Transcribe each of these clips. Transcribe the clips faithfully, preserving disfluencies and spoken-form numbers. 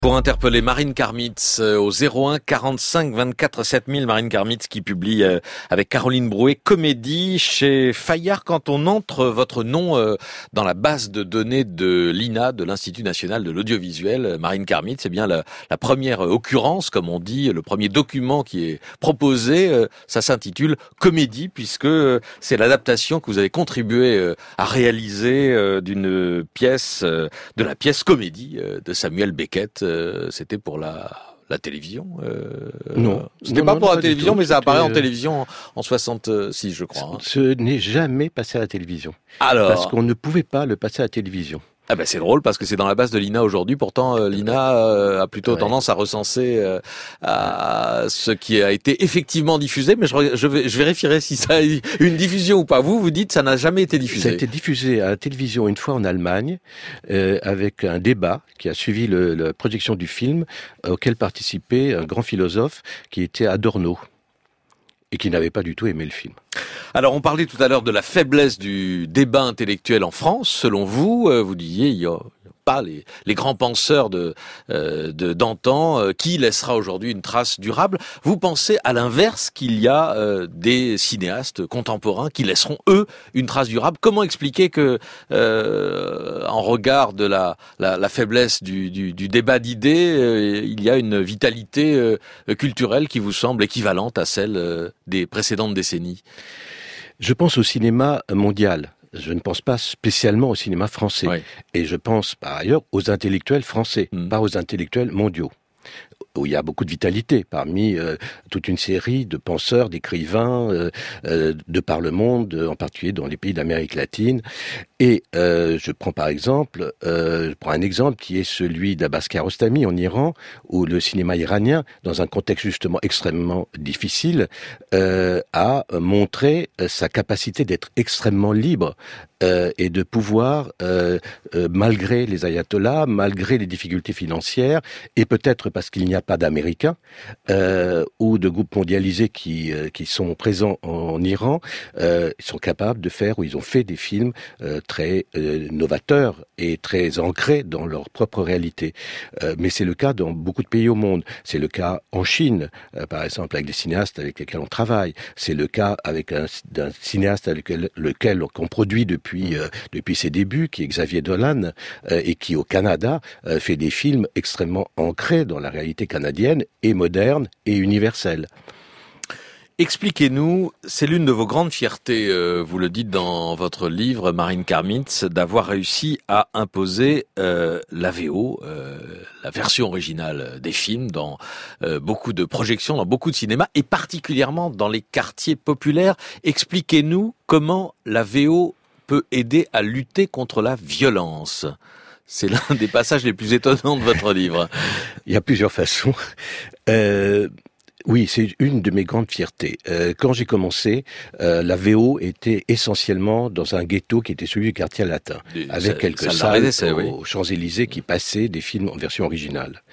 Pour interpeller Marine Karmitz euh, au zéro un quarante-cinq vingt-quatre sept mille, Marine Karmitz qui publie euh, avec Caroline Brouet Comédie chez Fayard. Quand on entre votre nom euh, dans la base de données de l'I N A, de l'Institut National de l'Audiovisuel, euh, Marine Karmitz, c'est bien la, la première occurrence, comme on dit, le premier document qui est proposé. Euh, ça s'intitule Comédie, puisque euh, c'est l'adaptation que vous avez contribué euh, à réaliser euh, d'une pièce, euh, de la pièce Comédie euh, de Samuel Beckett. C'était pour la, la télévision euh, Non. C'était non, pas non, pour non, la pas télévision, tout. mais ça apparaît C'était, en télévision en, en soixante-six, je crois. Hein. Ce n'est jamais passé à la télévision. Alors, parce qu'on ne pouvait pas le passer à la télévision. Ah ben c'est drôle parce que c'est dans la base de l'I N A aujourd'hui. Pourtant, euh, l'I N A euh, a plutôt ouais. tendance à recenser euh, à ce qui a été effectivement diffusé. Mais je, je, vais, je vérifierai si ça a eu une diffusion ou pas. Vous, vous dites que ça n'a jamais été diffusé. Ça a été diffusé à la télévision une fois en Allemagne, euh, avec un débat qui a suivi le, la projection du film, euh, auquel participait un grand philosophe qui était Adorno, et qui n'avait pas du tout aimé le film. Alors, on parlait tout à l'heure de la faiblesse du débat intellectuel en France. Selon vous, euh, vous disiez, il y a pas les, les grands penseurs de, euh, de d'antan euh, qui laissera aujourd'hui une trace durable. Vous pensez à l'inverse qu'il y a euh, des cinéastes contemporains qui laisseront eux une trace durable. Comment expliquer que, euh, en regard de la, la, la faiblesse du, du, du débat d'idées, euh, il y a une vitalité euh, culturelle qui vous semble équivalente à celle euh, des précédentes décennies? Je pense au cinéma mondial. Je ne pense pas spécialement au cinéma français. Oui. Et je pense par ailleurs aux intellectuels français, mmh. pas aux intellectuels mondiaux, où il y a beaucoup de vitalité parmi euh, toute une série de penseurs, d'écrivains euh, euh, de par le monde, en particulier dans les pays d'Amérique latine. Et euh, je prends par exemple, euh, je prends un exemple qui est celui d'Abbas Kiarostami en Iran, où le cinéma iranien, dans un contexte justement extrêmement difficile, euh, a montré sa capacité d'être extrêmement libre euh, et de pouvoir, euh, euh, malgré les ayatollahs, malgré les difficultés financières, et peut-être parce qu'il n'y a pas d'Américains euh, ou de groupes mondialisés qui euh, qui sont présents en, en Iran, euh, ils sont capables de faire, ou ils ont fait des films euh, très euh, novateurs et très ancrés dans leur propre réalité. Euh, mais c'est le cas dans beaucoup de pays au monde. C'est le cas en Chine, euh, par exemple, avec des cinéastes avec lesquels on travaille. C'est le cas avec un, un cinéaste avec lequel, lequel on produit depuis euh, depuis ses débuts, qui est Xavier Dolan, euh, et qui au Canada euh, fait des films extrêmement ancrés dans la réalité canadienne et moderne et universelle. Expliquez-nous, c'est l'une de vos grandes fiertés, euh, vous le dites dans votre livre, Marine Karmitz, d'avoir réussi à imposer euh, la V O, euh, la version originale des films, dans euh, beaucoup de projections, dans beaucoup de cinémas, et particulièrement dans les quartiers populaires. Expliquez-nous comment la V O peut aider à lutter contre la violence. C'est l'un des passages les plus étonnants de votre livre. Il y a plusieurs façons. Euh... Oui, c'est une de mes grandes fiertés. Euh, quand j'ai commencé, euh, la V O était essentiellement dans un ghetto qui était celui du quartier latin, Des, avec ça, quelques ça salles oui. aux Champs-Élysées qui passaient des films en version originale.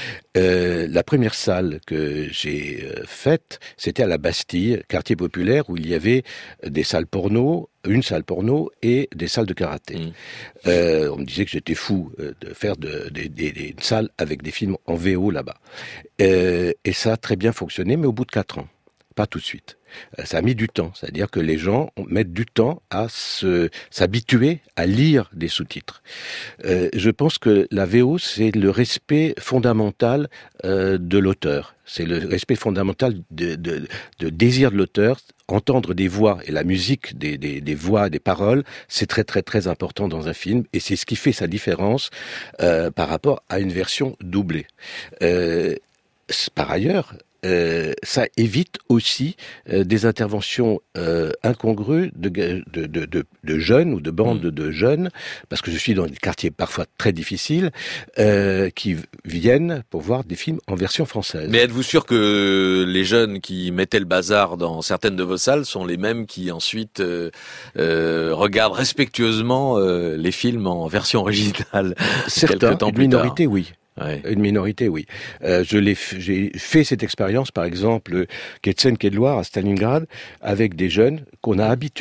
Euh, la première salle que j'ai euh, faite, c'était à la Bastille, quartier populaire, où il y avait des salles porno, une salle porno et des salles de karaté. Mmh. Euh, on me disait que j'étais fou euh, de faire de, de, de, de, une salle avec des films en V O là-bas. Euh, et ça a très bien fonctionné, mais au bout de quatre ans, pas tout de suite. Euh, ça a mis du temps, c'est-à-dire que les gens mettent du temps à se, s'habituer à lire des sous-titres. Euh, je pense que la V O, c'est le respect fondamental euh, de l'auteur. C'est le respect fondamental de, de, de désir de l'auteur. Entendre des voix et la musique des, des, des voix, des paroles, c'est très très très important dans un film, et c'est ce qui fait sa différence euh, par rapport à une version doublée. Euh, par ailleurs, Euh, ça évite aussi euh, des interventions euh, incongrues de, de, de, de, de jeunes ou de bandes mmh. de jeunes, parce que je suis dans des quartiers parfois très difficiles, euh, qui viennent pour voir des films en version française. Mais êtes-vous sûr que les jeunes qui mettaient le bazar dans certaines de vos salles sont les mêmes qui ensuite euh, euh, regardent respectueusement euh, les films en version originale? Certains, temps une plus minorité, tard. oui. Ouais. Une minorité, oui. Euh, je l'ai, f- j'ai fait cette expérience, par exemple, Ketsen Kedloir à Stalingrad, avec des jeunes qu'on a habitués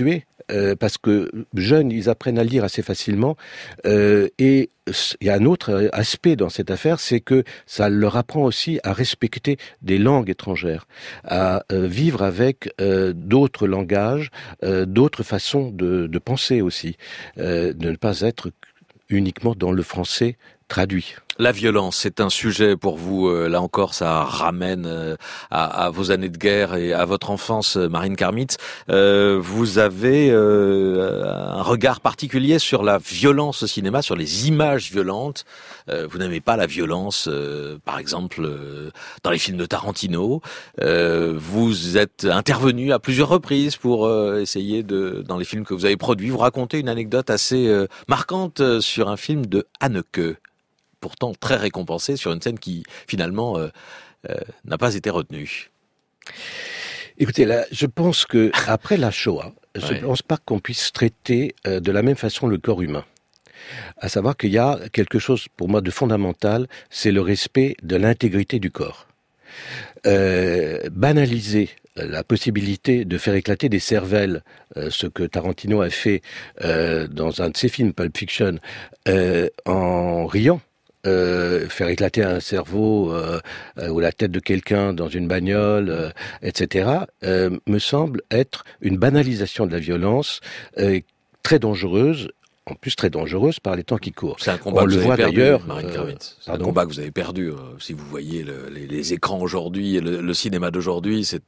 euh, parce que jeunes, ils apprennent à lire assez facilement. Euh, et il y a un autre aspect dans cette affaire, c'est que ça leur apprend aussi à respecter des langues étrangères, à euh, vivre avec euh, d'autres langages, euh, d'autres façons de, de penser aussi, euh, de ne pas être uniquement dans le français traduit. La violence, c'est un sujet pour vous, euh, là encore, ça ramène euh, à, à vos années de guerre et à votre enfance, Marine Karmitz. Euh, vous avez euh, un regard particulier sur la violence au cinéma, sur les images violentes. Euh, vous n'aimez pas la violence, euh, par exemple, euh, dans les films de Tarantino. Euh, vous êtes intervenu à plusieurs reprises pour euh, essayer de, dans les films que vous avez produits, vous raconter une anecdote assez euh, marquante sur un film de Haneke, pourtant très récompensé, sur une scène qui, finalement, euh, euh, n'a pas été retenue. Écoutez, là, je pense que après la Shoah, je ne ouais. pense pas qu'on puisse traiter euh, de la même façon le corps humain. À savoir qu'il y a quelque chose, pour moi, de fondamental, c'est le respect de l'intégrité du corps. Euh, banaliser la possibilité de faire éclater des cervelles, euh, ce que Tarantino a fait euh, dans un de ses films, Pulp Fiction, euh, en riant, Euh, faire éclater un cerveau euh, euh, ou la tête de quelqu'un dans une bagnole, euh, et cetera, euh, me semble être une banalisation de la violence euh, très dangereuse, en plus très dangereuse par les temps qui courent. C'est un combat On que le vous voit avez perdu, d'ailleurs. Marine Karmitz. C'est un pardon combat que vous avez perdu. Euh, si vous voyez le, les, les écrans aujourd'hui, et le, le cinéma d'aujourd'hui, c'est...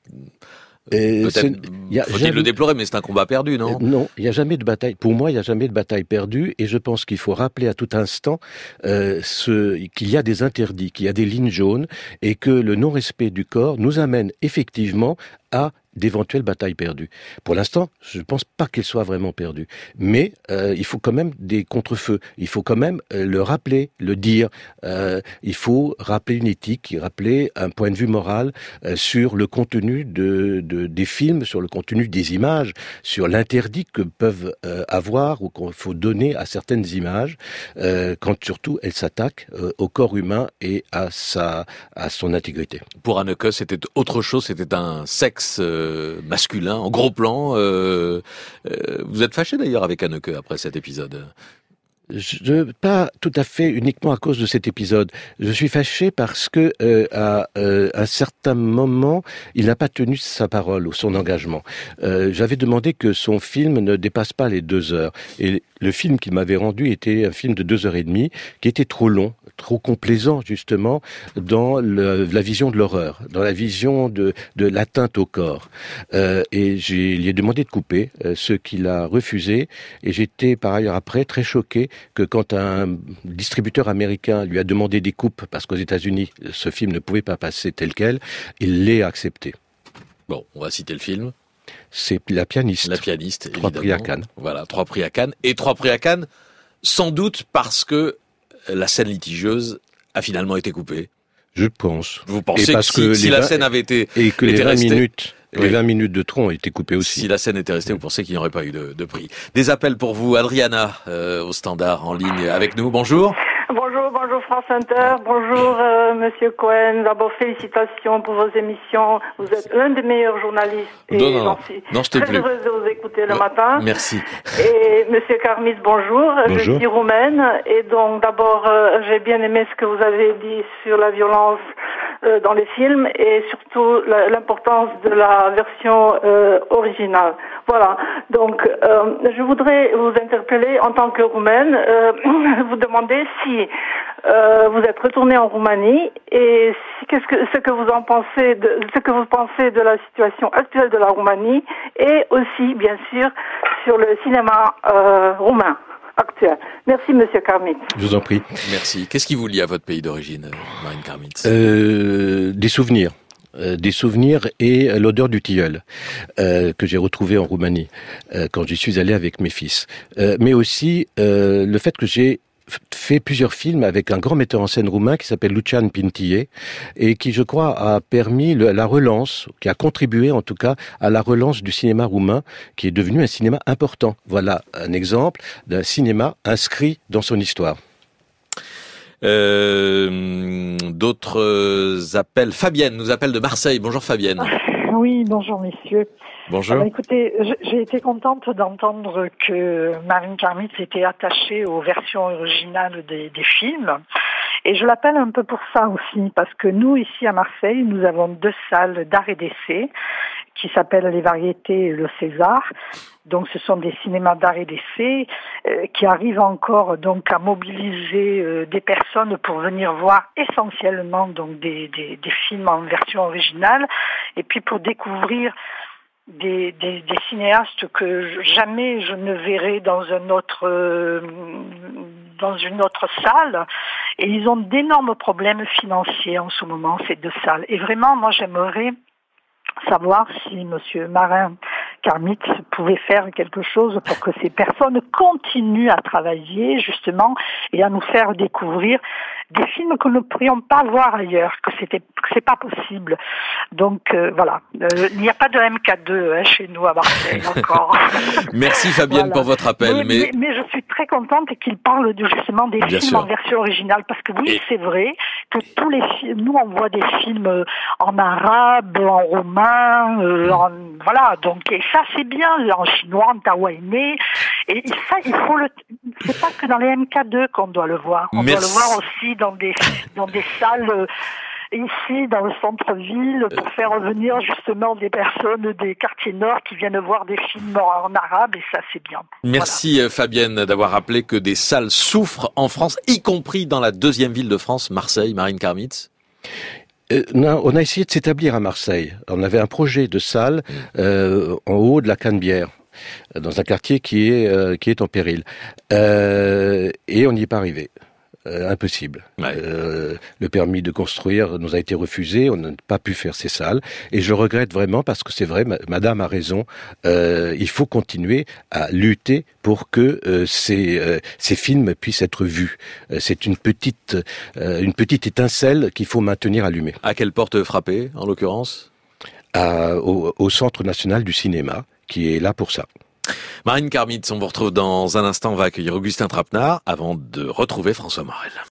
Et Peut-être ce, faut-il jamais... le déplorer, mais c'est un combat perdu, non ? euh, Non, il n'y a jamais de bataille. Pour moi, il n'y a jamais de bataille perdue, et je pense qu'il faut rappeler à tout instant euh, ce, qu'il y a des interdits, qu'il y a des lignes jaunes, et que le non-respect du corps nous amène effectivement à d'éventuelles batailles perdues. Pour l'instant, je ne pense pas qu'elles soient vraiment perdues. Mais euh, il faut quand même des contre-feux. Il faut quand même euh, le rappeler, le dire. Euh, il faut rappeler une éthique, rappeler un point de vue moral euh, sur le contenu de, de, des films, sur le contenu des images, sur l'interdit que peuvent euh, avoir ou qu'il faut donner à certaines images, euh, quand surtout elles s'attaquent euh, au corps humain et à, sa, à son intégrité. Pour Haneke, c'était autre chose, c'était un sexe euh, masculin, en gros plan. Euh, euh, vous êtes fâché d'ailleurs avec Haneke après cet épisode ? Je, pas tout à fait uniquement à cause de cet épisode. Je suis fâché parce que euh, à euh, un certain moment, il n'a pas tenu sa parole ou son engagement. Euh, j'avais demandé que son film ne dépasse pas les deux heures. Et le film qu'il m'avait rendu était un film de deux heures et demie, qui était trop long, trop complaisant justement dans le, la vision de l'horreur, dans la vision de, de l'atteinte au corps. Euh, et j'ai, lui ai demandé de couper, euh, ce qu'il a refusé. Et j'étais par ailleurs après très choqué que quand un distributeur américain lui a demandé des coupes, parce qu'aux États-Unis ce film ne pouvait pas passer tel quel, il l'ait accepté. Bon, on va citer le film. C'est La Pianiste. La Pianiste, trois évidemment. prix à Cannes. Voilà, trois prix à Cannes. Et trois prix à Cannes, sans doute parce que la scène litigieuse a finalement été coupée. Je pense. Vous pensez et parce que si, que si la scène avait été et que était les vingt restée, minutes, oui. les vingt minutes de tronc ont été coupées aussi. Si la scène était restée, vous pensez qu'il n'y aurait pas eu de, de prix. Des appels pour vous, Adriana, euh, au standard en ligne avec nous. Bonjour. Bonjour, bonjour France Inter, bonjour euh, Monsieur Cohen. D'abord félicitations pour vos émissions. Vous êtes l'un des meilleurs journalistes et non, non, j'en suis non, je te très plus. heureuse de vous écouter le euh, matin. Merci. Et Monsieur Karmitz, bonjour. Bonjour. Je suis roumaine et donc d'abord euh, j'ai bien aimé ce que vous avez dit sur la violence euh, dans les films et surtout la, l'importance de la version euh, originale. Voilà. Donc euh, je voudrais vous interpeller en tant que roumaine, euh, vous demander si Euh, vous êtes retourné en Roumanie et si, qu'est-ce que ce que vous en pensez de ce que vous pensez de la situation actuelle de la Roumanie et aussi bien sûr sur le cinéma euh, roumain actuel. Merci Monsieur Karmitz. Je vous en prie. Merci. Qu'est-ce qui vous lie à votre pays d'origine, Marine Karmitz ? euh, Des souvenirs. Euh, des souvenirs et euh, l'odeur du tilleul euh, que j'ai retrouvé en Roumanie euh, quand j'y suis allé avec mes fils. Euh, mais aussi euh, le fait que j'ai fait plusieurs films avec un grand metteur en scène roumain qui s'appelle Lucian Pintie et qui, je crois, a permis le, la relance, qui a contribué en tout cas à la relance du cinéma roumain, qui est devenu un cinéma important. Voilà un exemple d'un cinéma inscrit dans son histoire. Euh, d'autres appels. Fabienne nous appelle de Marseille. Bonjour Fabienne. Oui, bonjour messieurs. Bonjour. Alors, écoutez, j'ai été contente d'entendre que Marine Karmitz était attachée aux versions originales des, des films. Et je l'appelle un peu pour ça aussi, parce que nous, ici à Marseille, nous avons deux salles d'art et d'essai qui s'appellent les Variétés et le César. Donc ce sont des cinémas d'art et d'essai euh, qui arrivent encore donc à mobiliser euh, des personnes pour venir voir essentiellement donc des, des, des films en version originale et puis pour découvrir Des, des, des cinéastes que jamais je ne verrai dans un autre euh, dans une autre salle, et ils ont d'énormes problèmes financiers en ce moment, ces deux salles. Et vraiment, moi j'aimerais savoir si Monsieur Marin Karmitz pouvait faire quelque chose pour que ces personnes continuent à travailler justement et à nous faire découvrir des films que nous ne pourrions pas voir ailleurs, que c'était que c'est pas possible. Donc euh, voilà, euh, il n'y a pas de M K deux hein, chez nous à Marseille encore. Merci Fabienne voilà. pour votre appel. Mais, mais... Mais, mais je suis très contente qu'il parle de, justement des Bien films sûr. en version originale, parce que oui, et... c'est vrai que tous les films, nous on voit des films en arabe, en romain, euh, en, voilà, donc et ça c'est bien, en chinois, en tawaïnais, et ça il faut le, c'est pas que dans les M K deux qu'on doit le voir, on Merci. doit le voir aussi dans des dans des salles euh, ici dans le centre-ville pour faire revenir justement des personnes des quartiers nord qui viennent voir des films en arabe, et ça c'est bien. Merci voilà. Fabienne d'avoir rappelé que des salles souffrent en France, y compris dans la deuxième ville de France, Marseille. Marine Karmitz. Euh, non, on a essayé de s'établir à Marseille. On avait un projet de salle euh, en haut de la Canebière, dans un quartier qui est euh, qui est en péril, euh, et on n'y est pas arrivé. Euh, impossible. Ouais. Euh, le permis de construire nous a été refusé, on n'a pas pu faire ces salles, et je regrette vraiment, parce que c'est vrai, ma, Madame a raison, euh, il faut continuer à lutter pour que euh, ces, euh, ces films puissent être vus. Euh, c'est une petite, euh, une petite étincelle qu'il faut maintenir allumée. À quelle porte frapper, en l'occurrence ? à, au, au Centre National du Cinéma, qui est là pour ça. Marine Karmitz, on vous retrouve dans un instant, on va accueillir Augustin Trapenard avant de retrouver François Morel.